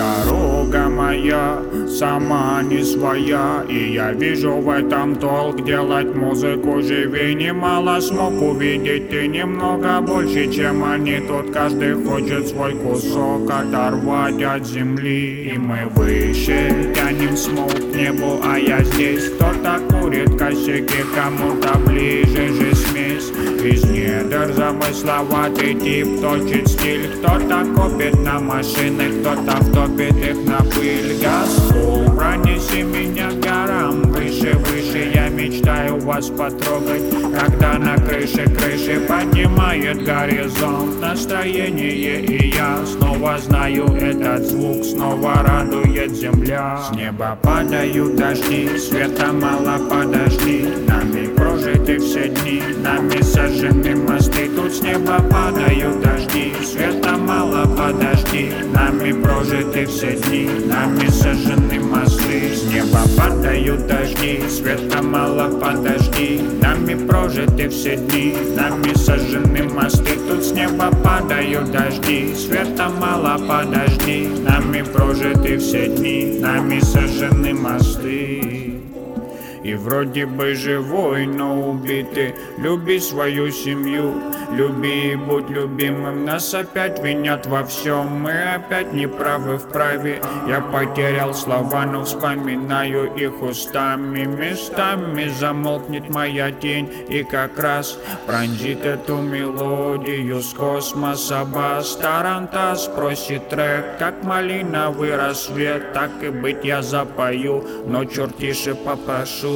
Дорога моя сама не своя, и я вижу в этом толк делать музыку живее. Немало смог увидеть и немного больше, чем они. Тут каждый хочет свой кусок оторвать от земли. И мы выше тянем смог к небу, а я здесь. Кто-то курит косяки, кому-то ближе же смесь. Из недр замысловатый тип точит стиль. Кто-то копит на машины, кто-то втопит их на пыль. Газфул, пронеси меня к горам, выше, выше. Я мечтаю вас потрогать, когда на крыше поднимает горизонт настроение. И я снова знаю этот звук, снова радует земля. С неба падают дожди, света мало, подожди. Нами прожиты все дни, нами сожжены мосты. Тут с неба падают дожди, света мало, подожди. Нами прожиты все дни, нами сожжены мосты. С неба падают дожди, света мало, подожди. Нами прожиты все дни, нами сожжены мосты. Тут с неба падают дожди, света мало, подожди. Нами прожиты все дни, нами сожжены мосты. И вроде бы живой, но убитый. Люби свою семью, люби и будь любимым. Нас опять винят во всем, мы опять неправы в праве. Я потерял слова, но вспоминаю их устами. Местами замолкнет моя тень, и как раз пронзит эту мелодию с космоса бас. Тарантас просит трек, как малиновый рассвет. Так и быть я запою, но черт тише попрошу.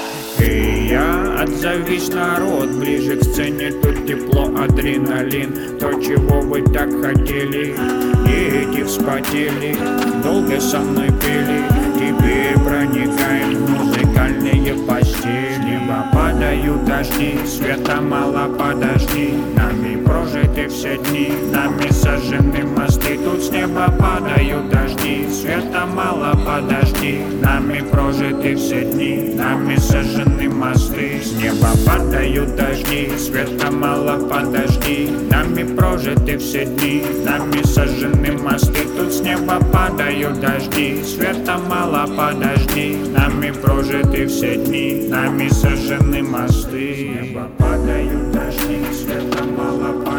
И я отзовись, народ, ближе к сцене. Тут тепло, адреналин, то, чего вы так хотели. Дети вспотели, долго со мной пели. Теперь проникаем в музыкальные постели. С неба падают дожди, света мало, подожди. Нами прожиты все дни, нами сожжены мосты. Тут с неба падают дожди, света мало, подожди. Нами прожиты все дни, нами сожжены мосты. С неба падают дожди, света мало, подожди. Нами прожиты все дни, нами сожжены мосты. Тут с неба падают дожди, света мало, подожди. Нами прожиты все дни, нами сожжены мосты. С неба падают дожди, света мало, подожди.